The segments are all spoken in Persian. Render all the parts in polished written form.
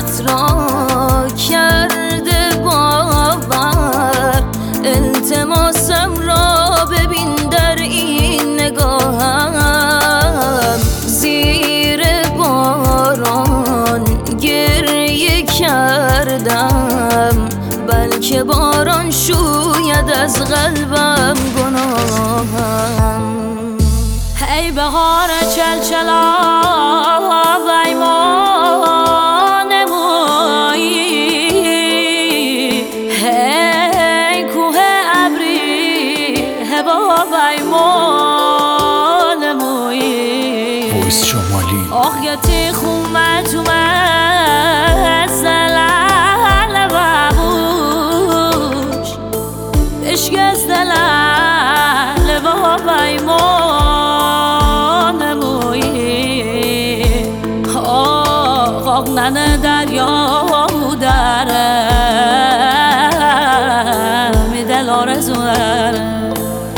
محبت را کرده باور، التماسم را ببین در این نگاهم. زیر باران گریه کردم، بلکه باران شوید از قلبم گناهم. ای بهار چلچلا وای ما نمایی، ای کوه ابری هوا وای ما نمایی. وایس شمالی آخیتی خومت اومد سلال بابوش، اشکست دلال وای ما ننه دریا دارم دل آرزو دارم.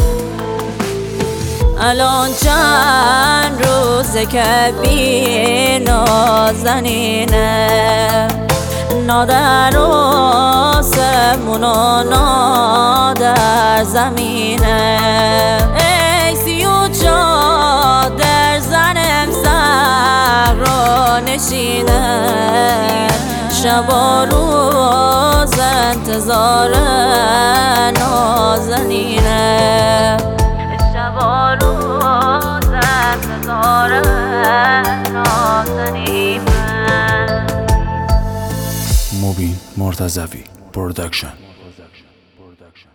الان چند روزه که بی نازنینه، نادر آسمون و نادر زمینه. ای سیو چادر زنم سر را نشینه، شب و روز انتظار نازنینه، شب و روز انتظار نازنینه. مبین مرتضوی پروداکشن.